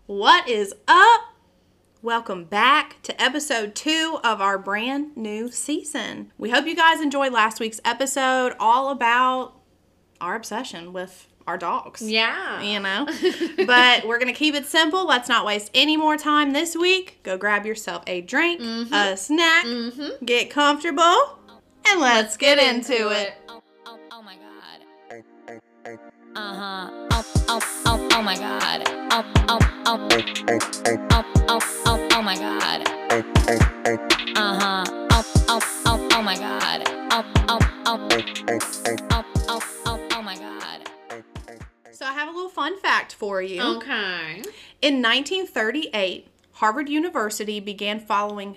What is up? Welcome back to episode 2 of our brand new season. We hope you guys enjoyed last week's episode all about our obsession with our dogs. Yeah. You know? But we're going to keep it simple. Let's not waste any more time this week. Go grab yourself a drink, a snack, get comfortable, and let's get into it. Oh my god. Oh my god. Oh my god. Oh my god. Oh my god. So I have a little fun fact for you. Okay. In 1938, Harvard University began following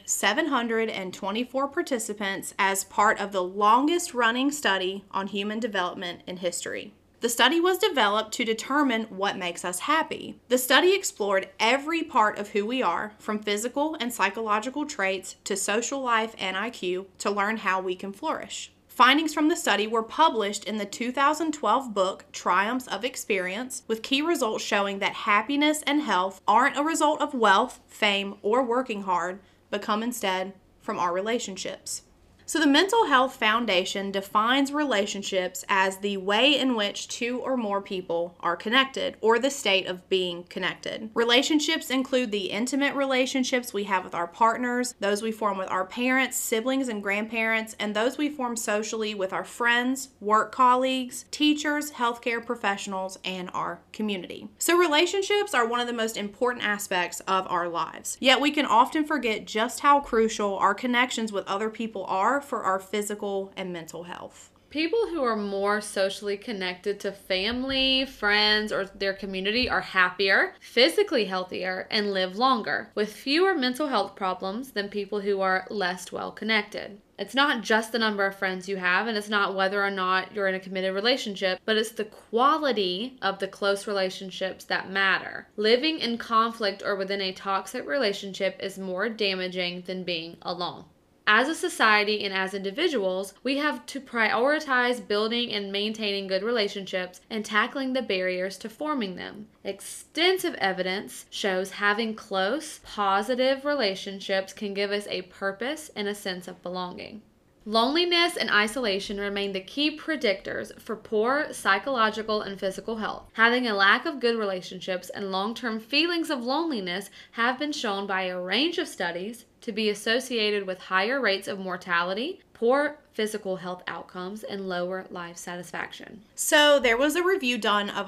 724 participants as part of the longest running study on human development in history. The study was developed to determine what makes us happy. The study explored every part of who we are, from physical and psychological traits to social life and IQ, to learn how we can flourish. Findings from the study were published in the 2012 book Triumphs of Experience, with key results showing that happiness and health aren't a result of wealth, fame, or working hard, but come instead from our relationships. So the Mental Health Foundation defines relationships as the way in which two or more people are connected, or the state of being connected. Relationships include the intimate relationships we have with our partners, those we form with our parents, siblings, and grandparents, and those we form socially with our friends, work colleagues, teachers, healthcare professionals, and our community. So relationships are one of the most important aspects of our lives. Yet we can often forget just how crucial our connections with other people are for our physical and mental health. People who are more socially connected to family, friends, or their community are happier, physically healthier, and live longer, with fewer mental health problems than people who are less well connected. It's not just the number of friends you have, and it's not whether or not you're in a committed relationship, but it's the quality of the close relationships that matter. Living in conflict or within a toxic relationship is more damaging than being alone. As a society and as individuals, we have to prioritize building and maintaining good relationships and tackling the barriers to forming them. Extensive evidence shows having close, positive relationships can give us a purpose and a sense of belonging. Loneliness and isolation remain the key predictors for poor psychological and physical health. Having a lack of good relationships and long-term feelings of loneliness have been shown by a range of studies to be associated with higher rates of mortality, poor physical health outcomes, and lower life satisfaction. So there was a review done of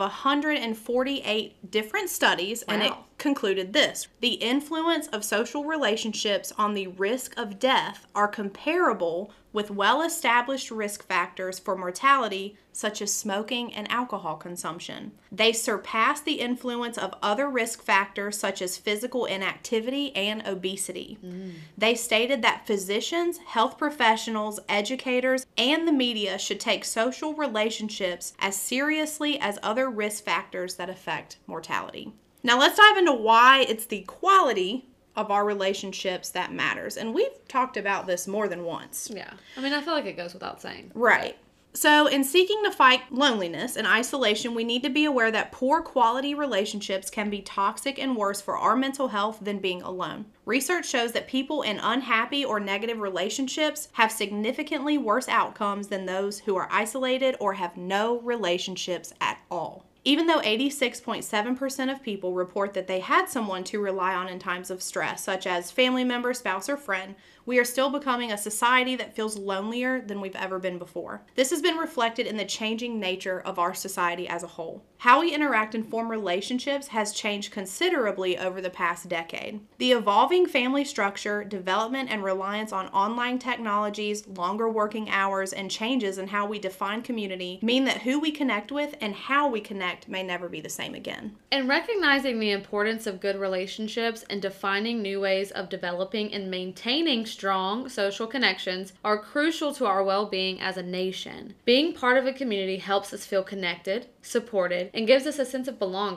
148 different studies, and it concluded this: the influence of social relationships on the risk of death are comparable with well-established risk factors for mortality, such as smoking and alcohol consumption. They surpass the influence of other risk factors such as physical inactivity and obesity. They stated that physicians, health professionals, educators, and the media should take social relationships as seriously as other risk factors that affect mortality. Now let's dive into why it's the quality of our relationships that matters. And we've talked about this more than once. Yeah. I mean, I feel like it goes without saying. Right. So in seeking to fight loneliness and isolation, we need to be aware that poor quality relationships can be toxic and worse for our mental health than being alone. Research shows that people in unhappy or negative relationships have significantly worse outcomes than those who are isolated or have no relationships at all. Even though 86.7% of people report that they had someone to rely on in times of stress, such as family member, spouse, or friend, we are still becoming a society that feels lonelier than we've ever been before. This has been reflected in the changing nature of our society as a whole. How we interact and form relationships has changed considerably over the past decade. The evolving family structure, development, and reliance on online technologies, longer working hours, and changes in how we define community mean that who we connect with and how we connect may never be the same again. And recognizing the importance of good relationships and defining new ways of developing and maintaining strong social connections are crucial to our well-being as a nation. Being part of a community helps us feel connected, supported, and gives us a sense of belonging.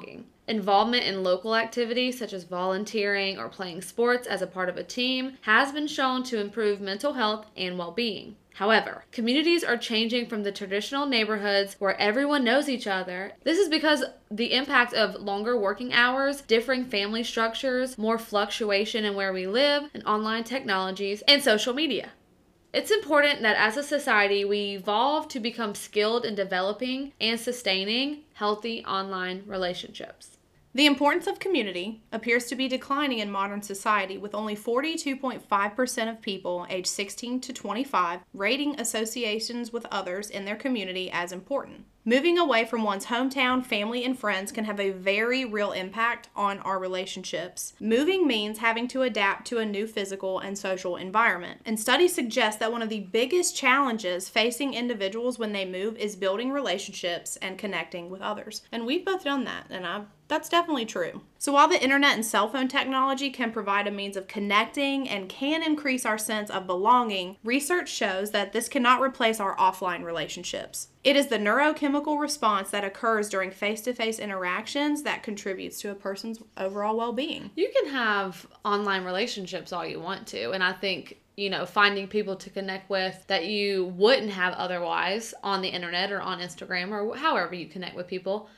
Involvement in local activities such as volunteering or playing sports as a part of a team has been shown to improve mental health and well-being. However, communities are changing from the traditional neighborhoods where everyone knows each other. This is because the impact of longer working hours, differing family structures, more fluctuation in where we live, and online technologies, and social media. It's important that as a society, we evolve to become skilled in developing and sustaining healthy online relationships. The importance of community appears to be declining in modern society, with only 42.5% of people aged 16 to 25 rating associations with others in their community as important. Moving away from one's hometown, family, and friends can have a very real impact on our relationships. Moving means having to adapt to a new physical and social environment. And studies suggest that one of the biggest challenges facing individuals when they move is building relationships and connecting with others. And we've both done that, and that's definitely true. So while the internet and cell phone technology can provide a means of connecting and can increase our sense of belonging, research shows that this cannot replace our offline relationships. It is the neurochemical response that occurs during face-to-face interactions that contributes to a person's overall well-being. You can have online relationships all you want to, and I think finding people to connect with that you wouldn't have otherwise on the internet or on Instagram or however you connect with people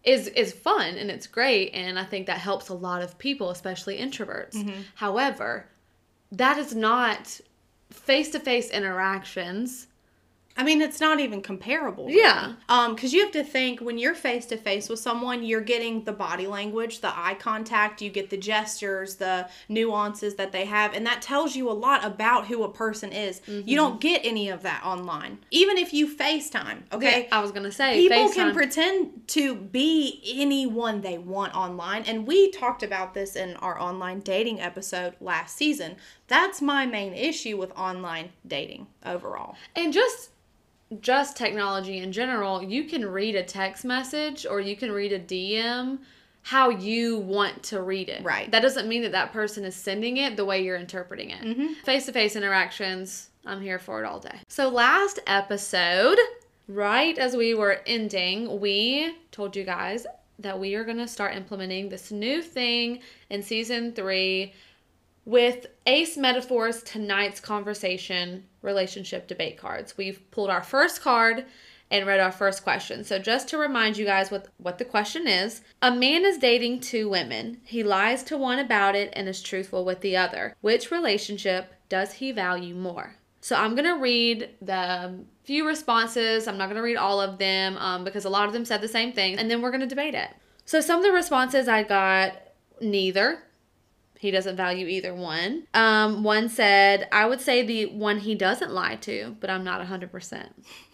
is fun, and it's great, and I think that helps a lot of people, especially introverts. Mm-hmm. However, that is not face-to-face interactions. I mean, it's not even comparable. Really. Yeah. Because you have to think, when you're face-to-face with someone, you're getting the body language, the eye contact, you get the gestures, the nuances that they have, and that tells you a lot about who a person is. Mm-hmm. You don't get any of that online. Even if you FaceTime, okay? Yeah, I was going to say, people FaceTime can pretend to be anyone they want online, and we talked about this in our online dating episode last season. That's my main issue with online dating overall. And just technology in general, you can read a text message or you can read a DM how you want to read it. Right. That doesn't mean that person is sending it the way you're interpreting it. Mm-hmm. Face-to-face interactions, I'm here for it all day. So last episode, right as we were ending, we told you guys that we are going to start implementing this new thing in season 3 with Ace Metaphors Tonight's Conversation relationship debate cards. We've pulled our first card and read our first question. So just to remind you guys what the question is, a man is dating 2 women. He lies to one about it and is truthful with the other. Which relationship does he value more? So I'm going to read the few responses. I'm not going to read all of them because a lot of them said the same thing, and then we're going to debate it. So some of the responses I got, neither. He doesn't value either one. One said, I would say the one he doesn't lie to, but I'm not 100%.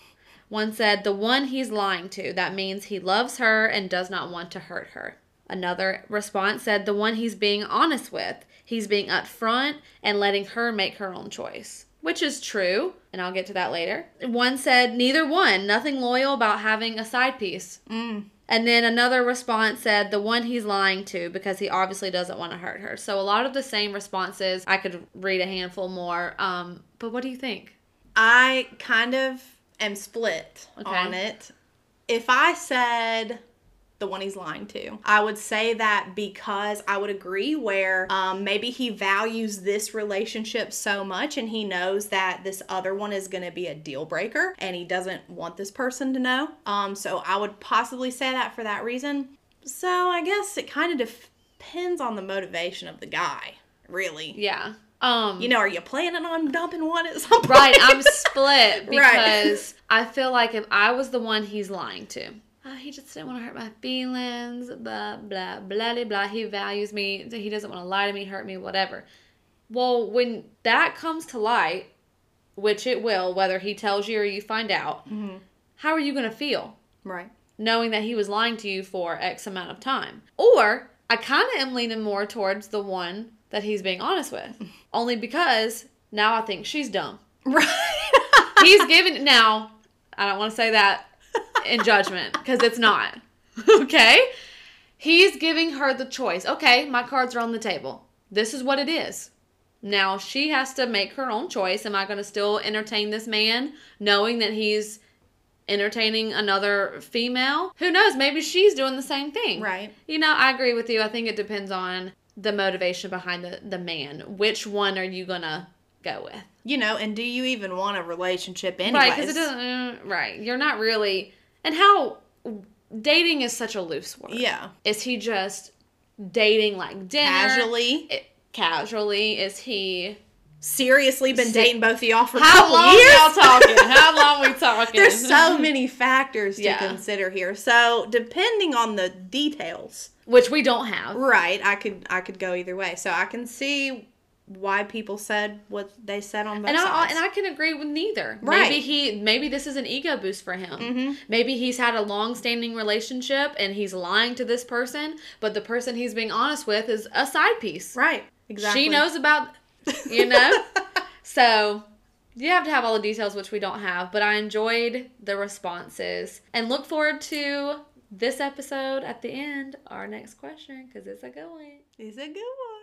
One said, the one he's lying to. That means he loves her and does not want to hurt her. Another response said, the one he's being honest with. He's being upfront and letting her make her own choice. Which is true, and I'll get to that later. One said, neither one. Nothing loyal about having a side piece. And then another response said the one he's lying to because he obviously doesn't want to hurt her. So a lot of the same responses. I could read a handful more. But what do you think? I kind of am split on it. If I said the one he's lying to, I would say that because I would agree where maybe he values this relationship so much and he knows that this other one is going to be a deal breaker and he doesn't want this person to know. So I would possibly say that for that reason. So I guess it kind of depends on the motivation of the guy, really. Yeah. Are you planning on dumping one at some point? Right, I'm split because I feel like if I was the one he's lying to, he just didn't want to hurt my feelings, blah, blah, blah, blah, blah. He values me. He doesn't want to lie to me, hurt me, whatever. Well, when that comes to light, which it will, whether he tells you or you find out, how are you going to feel? Right. Knowing that he was lying to you for X amount of time. Or, I kind of am leaning more towards the one that he's being honest with. Only because now I think she's dumb. Right. He's giving... Now, I don't want to say that in judgment, because it's not. Okay? He's giving her the choice. Okay, my cards are on the table. This is what it is. Now, she has to make her own choice. Am I going to still entertain this man knowing that he's entertaining another female. Who knows? Maybe she's doing the same thing. Right. You know, I agree with you. I think it depends on the motivation behind the man. Which one are you going to go with? You know, and do you even want a relationship anyways? Right, because it doesn't, right. You're not really, and how dating is such a loose word. Yeah. Is he just dating like dinner? Casually? Is he seriously been dating both of y'all for a How couple long years? y'all talking? How long we talking? There's so many factors to Yeah. consider here. So depending on the details, Which we don't have. right, I could go either way. So I can see why people said what they said on both sides. And I can agree with neither. Right. Maybe this is an ego boost for him. Maybe he's had a long-standing relationship and he's lying to this person, but the person he's being honest with is a side piece. Right. Exactly. She knows about, you know? So you have to have all the details, which we don't have, but I enjoyed the responses and look forward to this episode at the end, our next question, because it's a good one. It's a good one.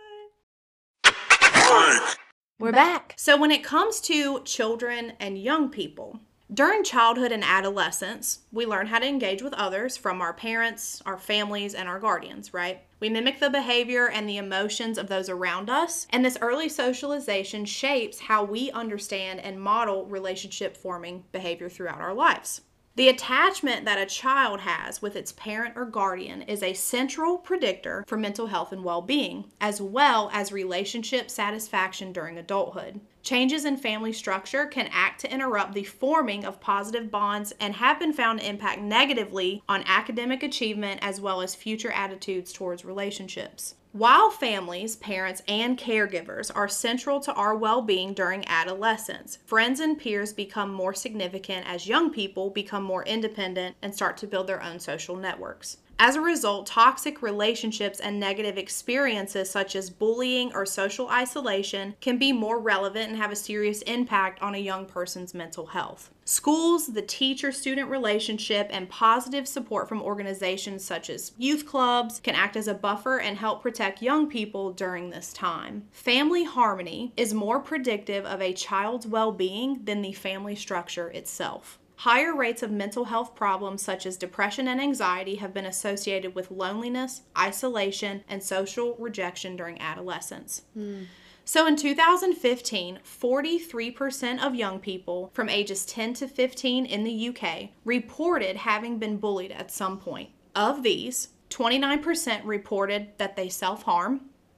We're back. So when it comes to children and young people, during childhood and adolescence, we learn how to engage with others from our parents, our families, and our guardians, right? We mimic the behavior and the emotions of those around us, and this early socialization shapes how we understand and model relationship forming behavior throughout our lives. The attachment that a child has with its parent or guardian is a central predictor for mental health and well-being, as well as relationship satisfaction during adulthood. Changes in family structure can act to interrupt the forming of positive bonds and have been found to impact negatively on academic achievement as well as future attitudes towards relationships. While families, parents, and caregivers are central to our well-being during adolescence, friends and peers become more significant as young people become more independent and start to build their own social networks. As a result, toxic relationships and negative experiences such as bullying or social isolation can be more relevant and have a serious impact on a young person's mental health. Schools, the teacher-student relationship, and positive support from organizations such as youth clubs can act as a buffer and help protect young people during this time. Family harmony is more predictive of a child's well-being than the family structure itself. Higher rates of mental health problems such as depression and anxiety have been associated with loneliness, isolation, and social rejection during adolescence. So in 2015, 43% of young people from ages 10 to 15 in the UK reported having been bullied at some point. Of these, 29% reported that they self-harm,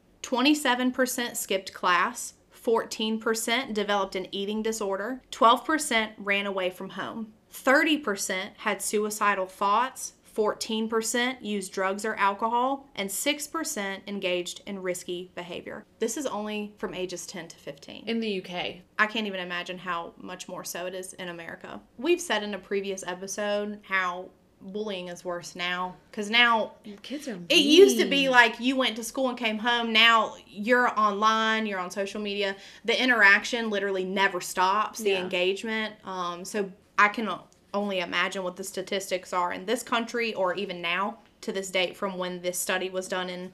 27% skipped class, 14% developed an eating disorder, 12% ran away from home, 30% had suicidal thoughts, 14% used drugs or alcohol, and 6% engaged in risky behavior. This is only from ages 10 to 15. In the UK. I can't even imagine how much more so it is in America. We've said in a previous episode how bullying is worse now, because now Kids are mean. it used to be like you went to school and came home. Now you're online, you're on social media. The interaction literally never stops, the engagement. So I can only imagine what the statistics are in this country or even now to this date from when this study was done in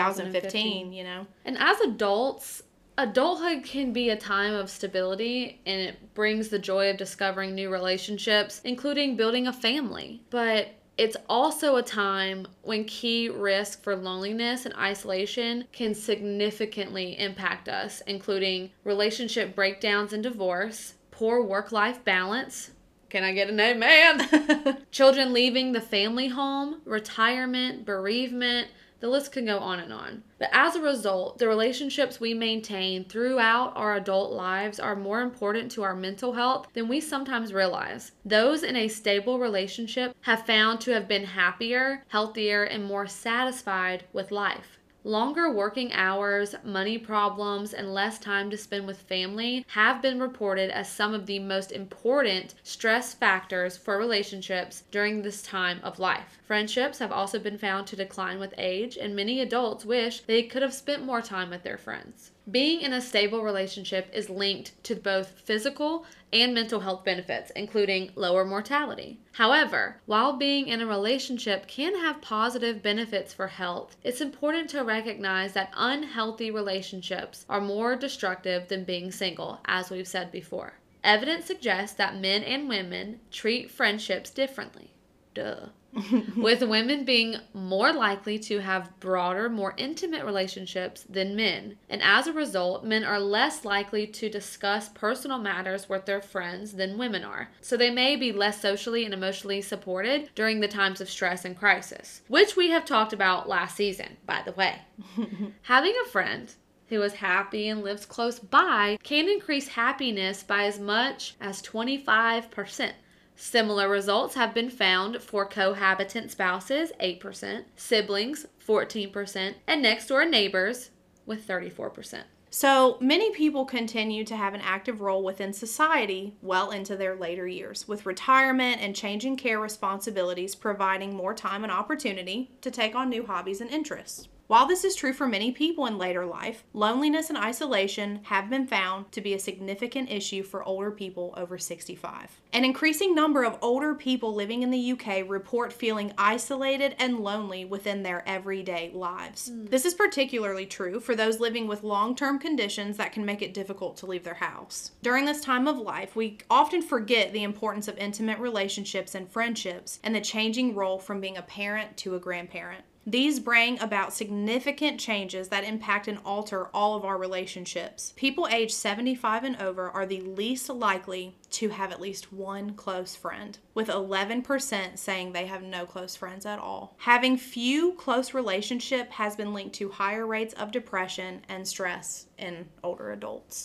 2015, you know. And as adults, adulthood can be a time of stability, and it brings the joy of discovering new relationships, including building a family. But it's also a time when key risk for loneliness and isolation can significantly impact us, including relationship breakdowns and divorce, poor work-life balance. Can I get an amen? Children leaving the family home, retirement, bereavement. The list can go on and on. But as a result, the relationships we maintain throughout our adult lives are more important to our mental health than we sometimes realize. Those in a stable relationship have found to have been happier, healthier, and more satisfied with life. Longer working hours, money problems, and less time to spend with family have been reported as some of the most important stress factors for relationships during this time of life. Friendships have also been found to decline with age, and many adults wish they could have spent more time with their friends. Being in a stable relationship is linked to both physical and mental health benefits, including lower mortality. However, while being in a relationship can have positive benefits for health, it's important to recognize that unhealthy relationships are more destructive than being single, as we've said before. Evidence suggests that men and women treat friendships differently. Duh. With women being more likely to have broader, more intimate relationships than men. And as a result, men are less likely to discuss personal matters with their friends than women are. So they may be less socially and emotionally supported during the times of stress and crisis, which we have talked about last season, by the way. Having a friend who is happy and lives close by can increase happiness by as much as 25%. Similar results have been found for cohabitant spouses, 8%, siblings, 14%, and next-door neighbors with 34%. So many people continue to have an active role within society well into their later years, with retirement and changing care responsibilities providing more time and opportunity to take on new hobbies and interests. While this is true for many people in later life, loneliness and isolation have been found to be a significant issue for older people over 65. An increasing number of older people living in the UK report feeling isolated and lonely within their everyday lives. This is particularly true for those living with long-term conditions that can make it difficult to leave their house. During this time of life, we often forget the importance of intimate relationships and friendships and the changing role from being a parent to a grandparent. These bring about significant changes that impact and alter all of our relationships. People aged 75 and over are the least likely to have at least one close friend, with 11% saying they have no close friends at all. Having few close relationships has been linked to higher rates of depression and stress in older adults.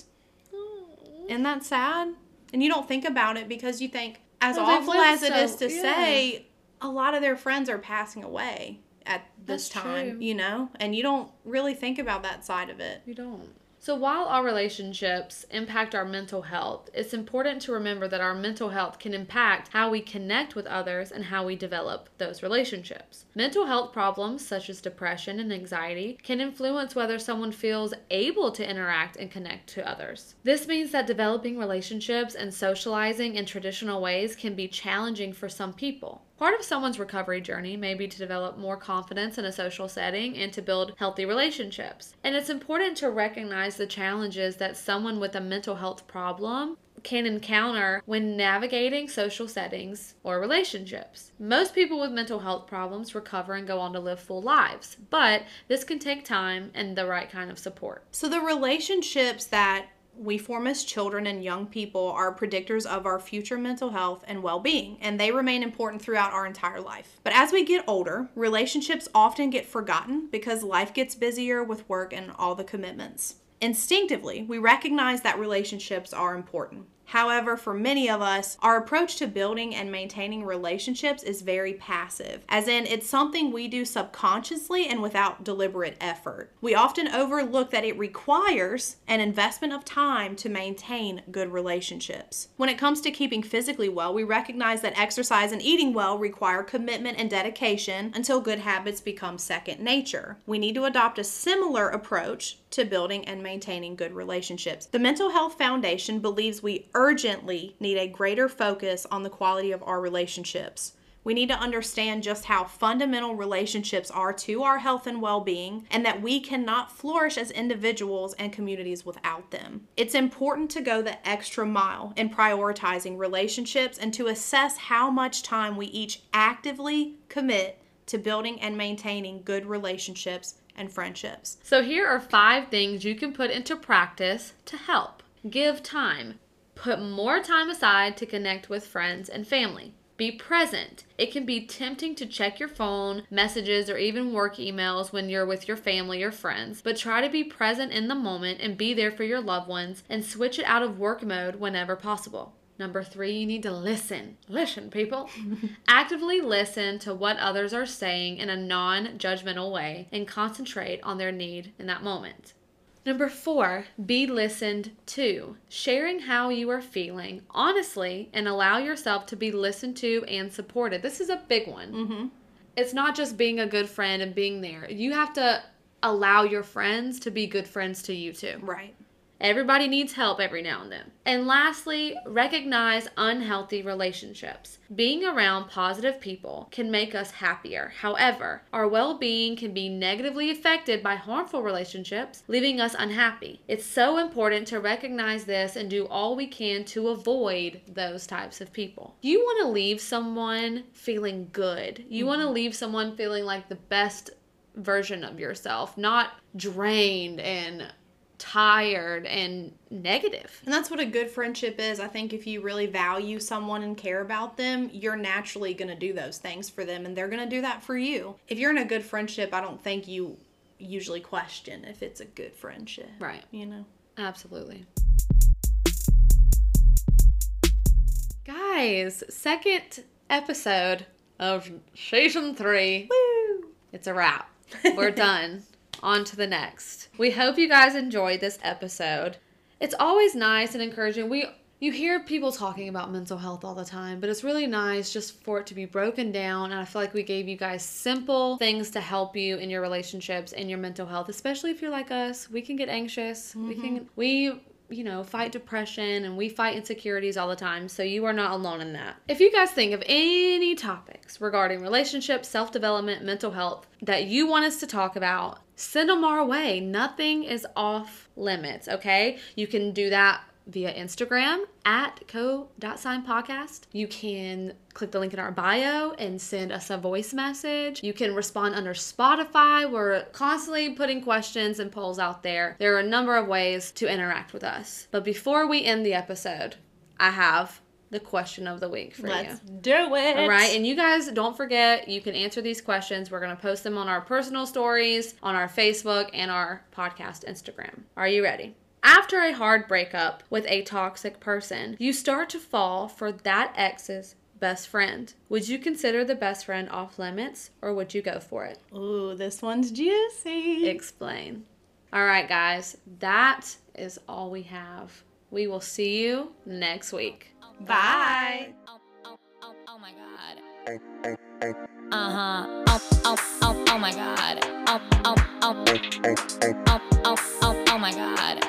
Isn't that sad? And you don't think about it because you think, as awful as it is to say, a lot of their friends are passing away at this time, you know, and you don't really think about that side of it. You don't. So while our relationships impact our mental health, it's important to remember that our mental health can impact how we connect with others and how we develop those relationships. Mental health problems such as depression and anxiety can influence whether someone feels able to interact and connect to others. This means that developing relationships and socializing in traditional ways can be challenging for some people. Part of someone's recovery journey may be to develop more confidence in a social setting and to build healthy relationships. And it's important to recognize the challenges that someone with a mental health problem can encounter when navigating social settings or relationships. Most people with mental health problems recover and go on to live full lives, but this can take time and the right kind of support. So the relationships that we form as children and young people are predictors of our future mental health and well-being, and they remain important throughout our entire life. But as we get older, relationships often get forgotten because life gets busier with work and all the commitments. Instinctively, we recognize that relationships are important. However, for many of us, our approach to building and maintaining relationships is very passive, as in it's something we do subconsciously and without deliberate effort. We often overlook that it requires an investment of time to maintain good relationships. When it comes to keeping physically well, we recognize that exercise and eating well require commitment and dedication until good habits become second nature. We need to adopt a similar approach to building and maintaining good relationships. The Mental Health Foundation believes we urgently need a greater focus on the quality of our relationships. We need to understand just how fundamental relationships are to our health and well-being, and that we cannot flourish as individuals and communities without them. It's important to go the extra mile in prioritizing relationships and to assess how much time we each actively commit to building and maintaining good relationships and friendships. So here are 5 things you can put into practice to help. Give time. Put more time aside to connect with friends and family. Be present. It can be tempting to check your phone, messages, or even work emails when you're with your family or friends, but try to be present in the moment and be there for your loved ones and switch it out of work mode whenever possible. Number 3, you need to listen. Listen, people. Actively listen to what others are saying in a non-judgmental way and concentrate on their need in that moment. Number 4, be listened to. Sharing how you are feeling honestly and allow yourself to be listened to and supported. This is a big one. It's not just being a good friend and being there. You have to allow your friends to be good friends to you too. Right. Everybody needs help every now and then. And lastly, recognize unhealthy relationships. Being around positive people can make us happier. However, our well-being can be negatively affected by harmful relationships, leaving us unhappy. It's so important to recognize this and do all we can to avoid those types of people. You want to leave someone feeling good. You want to leave someone feeling like the best version of yourself, not drained and tired and negative. And that's what a good friendship is. I think if you really value someone and care about them, you're naturally going to do those things for them, and they're going to do that for you. If you're in a good friendship, I don't think you usually question if it's a good friendship. Right. You know? Absolutely. Guys, second episode of season 3. Woo! It's a wrap. We're done. On to the next. We hope you guys enjoyed this episode. It's always nice and encouraging. You hear people talking about mental health all the time, but it's really nice just for it to be broken down. And I feel like we gave you guys simple things to help you in your relationships and your mental health, especially if you're like us. We can get anxious. We fight depression and we fight insecurities all the time. So you are not alone in that. If you guys think of any topics regarding relationships, self-development, mental health that you want us to talk about, send them our way. Nothing is off limits, okay? You can do that via Instagram at co.signpodcast. You can click the link in our bio and send us a voice message. You can respond under Spotify. We're constantly putting questions and polls out there. There are a number of ways to interact with us. But before we end the episode, I have the question of the week for Let's you. do it. All right, and you guys don't forget, you can answer these questions. We're going to post them on our personal stories, on our Facebook, and our podcast Instagram. Are you ready? After a hard breakup with a toxic person, you start to fall for that ex's best friend. Would you consider the best friend off limits, or would you go for it? Ooh, this one's juicy. Explain. All right, guys, that is all we have. We will see you next week. Bye. Oh my god. Oh my god. Oh my god.